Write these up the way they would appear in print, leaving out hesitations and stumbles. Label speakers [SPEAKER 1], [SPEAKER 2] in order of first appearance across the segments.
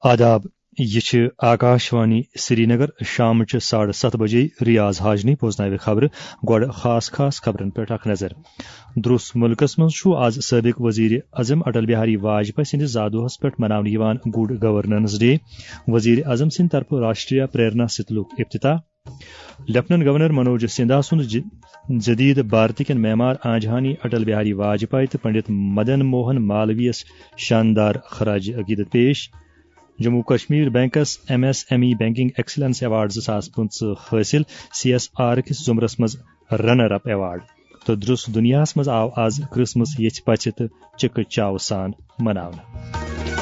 [SPEAKER 1] آداب یہ آکاشوانی سری نگر شام 7:30 بجے ریاض حاجنی بوزنائے خبر گوڑ خاص خبرن پہ اخ نظر درس ملکس مز آز سابق وزیر اعظم اٹل بہاری واجپئی سندس زادوہس پہ منانے گڈ گورننس ڈے وزیر اعظم سند طرف راشٹریہ پریرنا ستلک افتتاح لیفٹنٹ گورنر منوج سنہا سند جدید بھارت کن معمار آنجہانی اٹل بہاری واجپئی تو پنڈت مدن موہن مالویس شاندار خراج عقیدت پیش Jammu Kashmir banks MSME banking excellence award 2015 حاصل CSR کس زمرس مز رنر اپ ایوارڈ تو درس دنیا مز آو آز کرسمس یچ پچ تو چکہ چاو سان مناونہ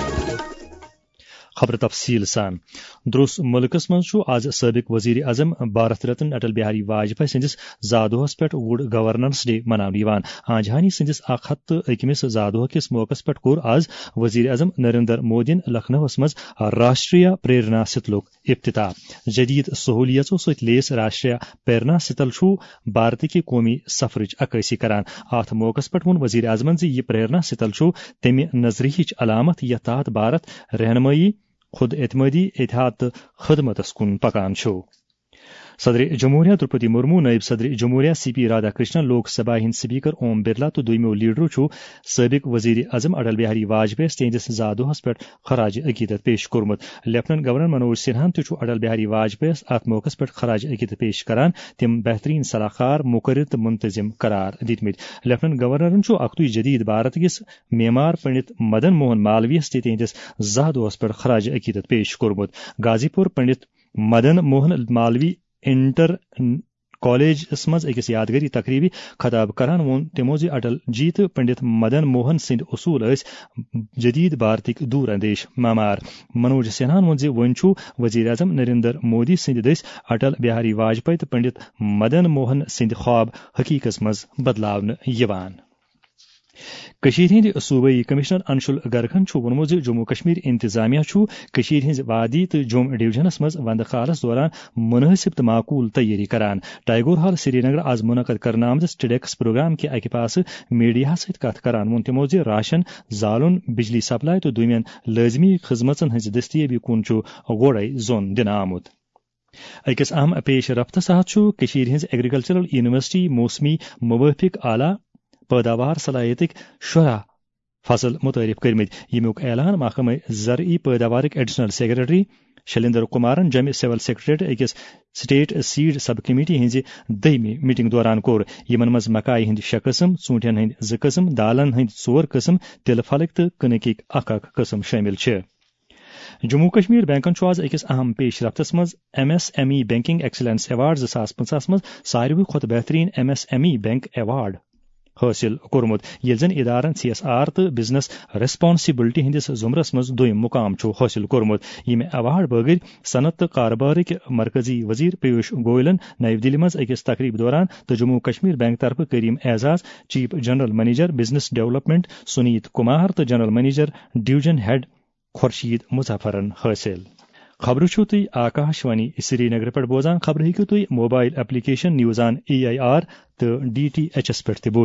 [SPEAKER 1] خبر تفصیل سان درس ملکس مز آز سابق وزیر اعظم بھارت رتن اٹل بہاری واجپئی سندس زادوہس پہ گڈ گورننس ڈے منانے آنجہانی سندس 101 زادوہ کس موقع پہ کور آز وزیر اعظم نریندر مودین لکھنؤس مز راشٹریہ پریرنا ستلک افتتاح جدید سہولیتوں ست لیس راشٹریہ پریرنا ستل بھارت کی قومی سفرچ عکاسی کران ات موقع پہ وون وزیر اعظمن یہ پریرنا ستل تمہ نظریہچ علامت یتھ تحت بھارت رہنمائی خود اعتمادی اتحاد خدمتس کن پکان صدر جمہوریہ درپدی مرمو نائب صدر جمہوریہ CP رادھا کرشنن لوک سبھا ہند سپیکر اوم برلا تو دویمو لیڈرو سابق وزیر اعظم اٹل بہاری واجپئی تہندس زادوہس پہ خراج عقیدت پیش کورمت لیفٹنٹ گورنر منوج سنہا تہ اٹل بہاری واجپئی ات موقع پہ خراج عقیدت پیش کران تم بہترین صلاح کار مقرر تو منتظم قرار دتمت لیفٹنٹ گورنرن اختوی جدید بھارت کس معمار پنڈت مدن موہن مالویس تہندس زادوہس پہ خراج عقیدت پیش کورمت Ghazipur Pandit Madan Mohan Malviya inter college مز اکس یادگاری تقریبی خطاب کران وون تمو اٹل جی تو پنڈت مدن موہن سند اصول جدید بھارتک دور اندیش معمار منوج سنہان وون ون وزیر اعظم نریندر مودی سند دس اٹل بہاری واجپئی تو پنڈت مدن موہن سند خواب حقیقت مز بدلاونہ یوان ہند صوبائی کمشنر انشل گرگن وونمت جموں کشمیر انتظامیہ ہز وادی تو جوم ڈویژنس مز وندہ کالس دوران مناسب تو معقول تیاری کران ٹائیگور ہال سری نگر آز منعقد کرنے آمتس ٹیڈیکس پروگرام کے اکہ پاس میڈیا ست کت کران وون تمو راشن زالن بجلی سپلائی تو دومین لازمی خدمتن ہز دستیابی کن گوڑے زون دن آمت اکس اہم پیش رفت سہت ہز ایگریکلچرل یونیورسٹی موسمی موافق اعلی پیداوار صلاحیتک شرح فصل متعارف کرمت یمیک اعلان محکمہ زرعی پیداوارک ایڈیشنل سیکرٹری شلیندر کمارن جمع سول سیکرٹریٹ اکس سٹیٹ سیڈ سب کمیٹی ہز دہمی میٹنگ دوران کور یمن مز مکائی ہند 6 قسم ژوٗنٛٹھٮ۪ن ہند 2 قسم دالن ہند 4 قسم تلہ پھلک تو کنکک اکھ قسم شامل جموں کشمیر بینکن آز اکس اہم پیش رفتس مز MSME بینکنگ ایکسلنس ایوارڈ 2015 مز ساروی کھۄتہٕ بہترین MSME بینک ایوارڈ حاصل کورمت یل زن ادارن CSR تو بزنس ریسپانسبلٹی ہندس زمرس مز دویم مقام حاصل کورمت یم ایوارڈ بغیر صنعت تو کاربارک مرکزی وزیر پیوش گوئلن نئی دلی مز اکس تقریب دوران تو جموں کشمیر بینک طرف کریم اعزاز chief general manager business development Sunit Kumar تو general manager division head Khursheed مظفرن حاصل خبر تھی آکاشوانی سری نگر پہ بوزان خبر ہیکو تھی mobile application news on AIR تو DTH پہ بوز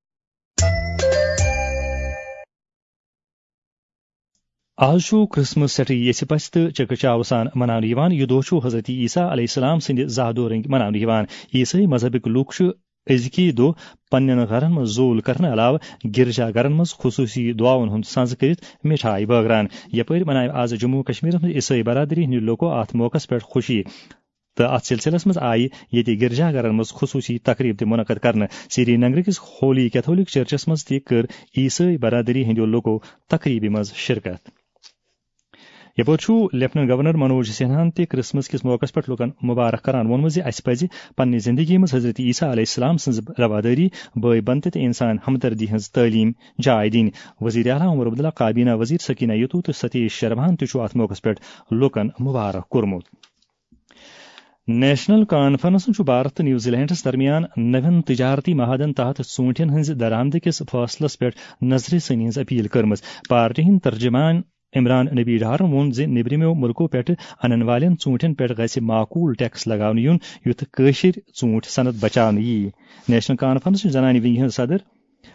[SPEAKER 1] آز کرسمس سٹھے یس پس تو چکہ چاو سان منانے یہ دہ حضرت عیسیٰ علیہ السلام سند زادو رنگ منانے عیسائی مذہبک لوک ازکی دہ پنن گھرن مز زول کرنے علاوہ گرجا گرن مز خصوصی دعاؤن ہند سنز کرت مٹھائی بٲگران یپر منائے آز جموں کشمیر مز عیسائی برادری ہند لوکو ات موقع پہ خوشی تو ات سلسلس مز آئی یہ گرجا گرن مز خصوصی تقریب منعقد کرنے سری نگر کس ہولی کیتھولک چرچس مز تہ کر عیسائی برادری ہند لوکو تقریبی مز شرکت یپر لیفٹنٹ گورنر منوج سنہان تہ کرسمس کس موقع پہ لوکن مبارک کران وونمت اس پز پنہ زندگی مز حضرت عیسیٰ علیہ السلام سن رواداری بٲے بنتہ تو انسان ہمدردی ہز تعلیم جائے دین وزیر اعلیٰ عمر عبداللہ کابینہ وزیر سکینہ یتو تو ستیش شرمان تہ ات موقع پہ لوکن مبارک کورمت نیشنل کانفرنس بھارت تو نیوزی لینڈس درمیان نوین تجارتی معاہدن تحت ژوٗنٛٹھٮ۪ن ہنز درآمدٕ کس فٲصلس پہ نظر ثانی ہز اپیل کرمز پارٹی ہند ترجمان عمران نبی ڈارن وون نیبرمو ملکو پہ انن والن ژوٗنٛٹھٮ۪ن پہ گژھِ معقول ٹیکس لگاونہٕ یُن یُتھ کٲشِر ژوٗنٛٹھۍ صنعت بچاونہٕ یی نیشنل کانفرنس زنانہِ ونگہِ ہٕنٛز صدر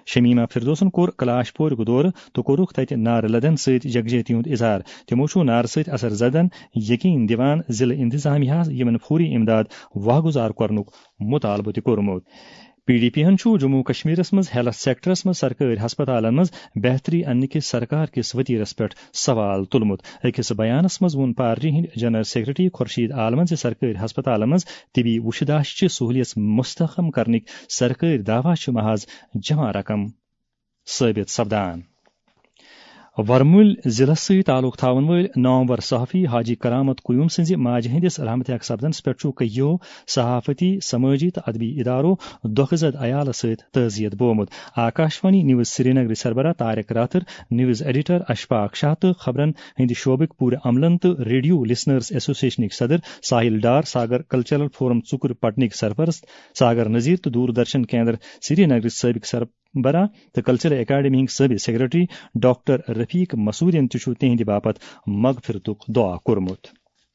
[SPEAKER 1] شمیمہ فردوسن کور کلاش پور دورٕ تہٕ کوٚرُکھ تتہِ نعرٕ لدن سۭتۍ یکجہتی ہُنٛد اظہار. تِمو چھُ نعرٕ سۭتۍ اثر زدن یقین دِوان ضلعہٕ انتظامیہس یِمن فوری امداد واگزار کرنُک مطالبہٕ تہِ کوٚرمُت. پی ڈی پی ہن چھُ جموں کشمیرس منٛز ہیلتھ سیکٹرس منٛز سرکٲرۍ ہسپتالن منٛز بہتری اننہٕ کِس سرکار کِس وتیرس پٮ۪ٹھ سوال تُلمُت. أکِس بیانس منٛز ووٚن پارٹی ہٕنٛدۍ جنرل سیکرٹری خورشید عالمن زِ سرکٲرۍ ہسپتالن منٛز طبی وُشداشچہِ سہوٗلیت مستحکم کرنٕکۍ سرکٲرۍ دعوا چھِ محض جمع رقم ثٲبت سپدان. ورمُل ضلعس سۭتۍ تعلق تھاون وٲلۍ نامور صحافی حاجی کرامت قیوم سٕنزِ ماجہِ ہٕنٛدِس رحمتیاک سپدنس پٮ۪ٹھ چھُ کٔیو صحافتی سمٲجی تہٕ ادبی ادارو دۄکھٕ زد عیالس سۭتۍ تعزیت بومُت. آکاشوانی نیوز سری نگر سربراہ طارق راتھر، نیوز ایڈیٹر اشفاق شاہ تہٕ خبرن ہٕنٛدِ شعبٕکۍ پوٗرٕ عملن تہٕ ریڈیو لسنرز ایسوسیشنٕکۍ صدر ساحل ڈار، ساگر کلچرل فورم ژُکُر پٹنٕکۍ سرپرست ساگر نذیر تہٕ دوردرشن کیندر سری نگرٕچ سٲبق سربراہ تہٕ کلچرل اکیڈمی ہٕنٛدۍ سٲبق سیکرٹری ڈاکٹر رفیق مسعودین تہِ چھُ تِہنٛدِ باپت مغفرتُک دعا کوٚرمُت.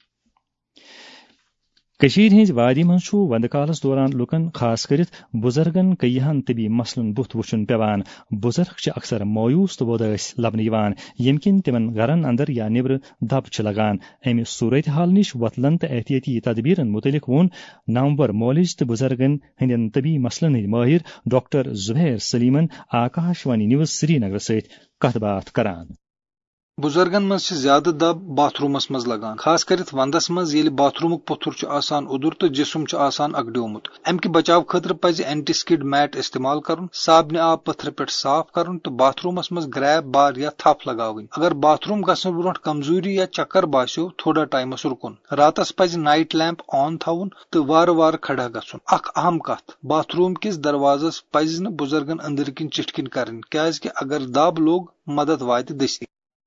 [SPEAKER 1] کٔشیٖرِ ہٕنٛزِ وادی منٛز چھُ ونٛدٕ کالس دوران لُکن خاص کٔرِتھ بُزرگن کیٚیہن طبی مسلن بُتھ وُچھُن پیوان. بُزرگ چھِ اکثر مایوٗس تہٕ وۄدٲسۍ لبنہٕ یِوان ییٚمہِ کِنۍ تِمن گرن اندر یا نیبرٕ دب چھِ لگان. امہِ صوٗرتحال نِش وۄتلن تہٕ احتیاطی تدبیرن متعلق ووٚن نامور مولج تہٕ بُزرگن ہٕنٛدٮ۪ن طبی مسلن ہٕنٛدۍ مٲہر ڈاکٹر زبیر سلیمن آکاشوانی نیوز سری نگر سۭتۍ کتھ باتھ کران.
[SPEAKER 2] بزرگن مز زیادہ دب باتھ رومس مز لگان، خاص کرت وندس مز ییٚلہِ باتھ رومُک پوٚتھُر چھُ آسان اوٚدُر تہٕ جسم چھُ آسان اکڑیومُت. امہِ کہِ بچاو خٲطرٕ پزِ اینٹی سکڈ میٹ استعمال کرُن، صابنہِ آب پتھرٕ پٮ۪ٹھ صاف کرُن تہٕ باتھ رومس مز گریب بار یا تھپھ لگاوٕنۍ. اگر باتھ روم گژھنہٕ برونٛٹھ کمزوری یا چکر باسیو تھوڑا ٹایمس رُکُن. راتس پزِ نائٹ لیمپ آن تھاوُن تہٕ وارٕ وارٕ کھڑا گژھُن. اکھ اہم کتھ، باتھ روم کِس دروازس پزِ نہٕ بُزرگن أنٛدرۍ کِنۍ چِٹھۍ کِنۍ کرٕنۍ، کیازکہِ اگر دب لوٚگ مدد واتہِ دٔستی.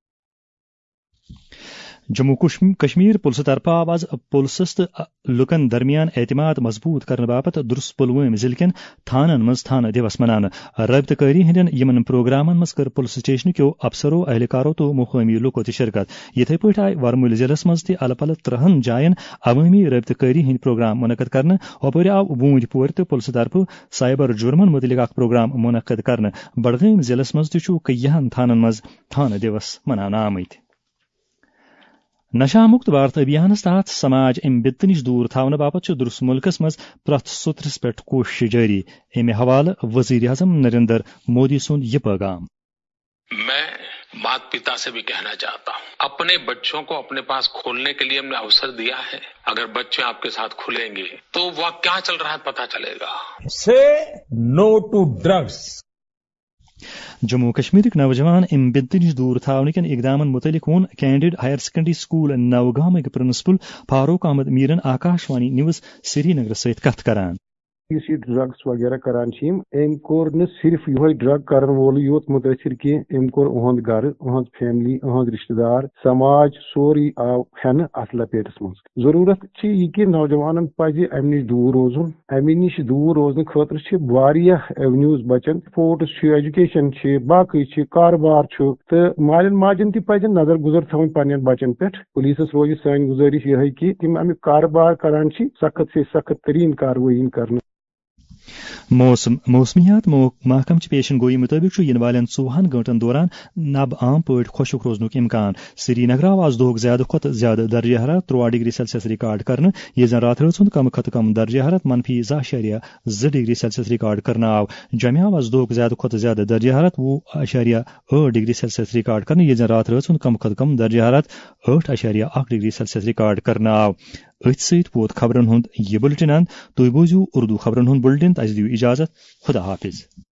[SPEAKER 1] جموں کشمیر پُلسہٕ طرفہٕ آو آز پُلسس تہٕ لُکن درمیان اعتماد مضبوٗط کرنہٕ باپتھ دُرس پُلوٲمۍ ضلعہٕ کٮ۪ن تھانن منٛز تھانہٕ دِوس مناونہٕ. رٲبطہٕ کٲری ہٕنٛدٮ۪ن یِمن پروگرامن منٛز کٔر پُلس سٹیشنکیو افسرو، اہلکارو تہٕ مقٲمی لُکو تہِ شرکت. یِتھے پٲٹھۍ آیہِ ورمُل ضلعس منٛز تہِ الہٕ پلہٕ 30 جاین عوٲمی رٲبطہٕ کٲری ہٕنٛدۍ پروگرام مُنعقد کرنہٕ. اپٲرۍ آو بوٗنٛدۍ پورِ تہٕ پُلسہٕ طرفہٕ سائبر جُرمن مُتعلق اکھ پروگرام مُنعقد کرنہٕ. بڈگٲمۍ ضلعس منٛز تہِ چھُ کیٚیہن تھانن منٛز تھانہٕ دِوس مناونہٕ آمٕتۍ. نشہ مُکت بھارت ابھیانس تحت سماج امہِ بدتہٕ نِش دوٗر تھاونہٕ باپتھ چھُ دُرس مُلکس منٛز پرٛٮ۪تھ سوٚترس پٮ۪ٹھ کوٗشش جٲری. امہِ حوالہٕ وزیر اعظم نریندر مودی سُنٛد یہِ پیغام.
[SPEAKER 3] میں مات پتا سے بھی کہنا چاہتا ہوں، اپنے بچوں کو اپنے پاس کھولنے کے لیے ہم نے اوسر دیا ہے. اگر بچے آپ کے ساتھ کھلیں گے تو وہ کیا چل رہا ہے پتا چلے گا.
[SPEAKER 4] سے نو ٹو ڈرگس.
[SPEAKER 1] جموں کشمیرک نوجوان امہِ بدتہٕ نِش دوٗر تھاونہٕ کٮ۪ن اقدامن متعلق ووٚن کینڈِڈ ہایر سیکنڈری سکوٗل نوگامٕکۍ پرنسپل فاروق احمد میرن آکاشوانی نیوز سری نگر سۭتۍ کتھ کران.
[SPEAKER 5] یُس یہِ ڈرگس وغیرہ کران چھِ یِم، أمۍ کوٚر نہٕ صرف یِہوے ڈرگ کرن وولٕے یوت مُتٲثر کینٛہہ، أمۍ کوٚر اُہُنٛد گرٕ، اُہٕنٛز فیملی، اُہٕنٛز رشتہٕ دار، سماج سورُے آو ہٮ۪نہٕ اتھ لپیٹس منٛز. ضروٗرت چھِ یہِ کہِ نوجوانن پزِ امہِ نِش دوٗر روزُن. امہِ نِش دوٗر روزنہٕ خٲطرٕ چھِ واریاہ ایونیوز بچن، سپورٹس چھُ، ایجوکیشن چھِ، باقٕے چھِ، کاربار چھُ، تہٕ مالین ماجن تہِ پزِ نظر گُزر تھاوٕنۍ پننٮ۪ن بچن پٮ۪ٹھ. پُلیٖسس روزِ سٲنۍ گُزٲرِش یِہے کہِ تِم امیُک کاربار کران چھِ سخت سے سخت ترین کاروٲیی کرنہٕ.
[SPEAKER 1] موسمیات محکمچہِ پیشن گوئی مطٲبق چھُ یِنہٕ والٮ۪ن 24 گٲنٛٹن دوران نب عام پٲٹھۍ خۄشک روزنُک اِمکان. سری نگر آو آز دۄہُک زیادٕ کھۄتہٕ زیادٕ درجہ حرارت 3 ڈگری سیلسیس رِکارڈ کرنہٕ، ییٚلہِ زن راتہٕ رٲژ ہُنٛد کم کھۄتہٕ کم درجہ حرارت -2.2 ڈگری سیلسیس رِکارڈ کرنہٕ آو. جوٚمہِ آو آز دۄہُک زیادٕ کھۄتہٕ زیادٕ درجہ حرارت 20.8 ڈگری سیلسیس رِکارڈ کرنہٕ، ییٚلہِ زن راتہٕ رٲژ ہُنٛد کم کھۄتہٕ کم درجہ حرارت 8.1 ڈگری سیلسیس رِکارڈ کرنہٕ آو. أتھۍ سۭتۍ ووت خبرن ہُنٛد یہِ بُلٹن اند. تُہۍ بوٗزِو اُردو خبرن ہُنٛد بُلٹن. تہٕ اَسہِ دِیِو اِجازت. خدا حافظ.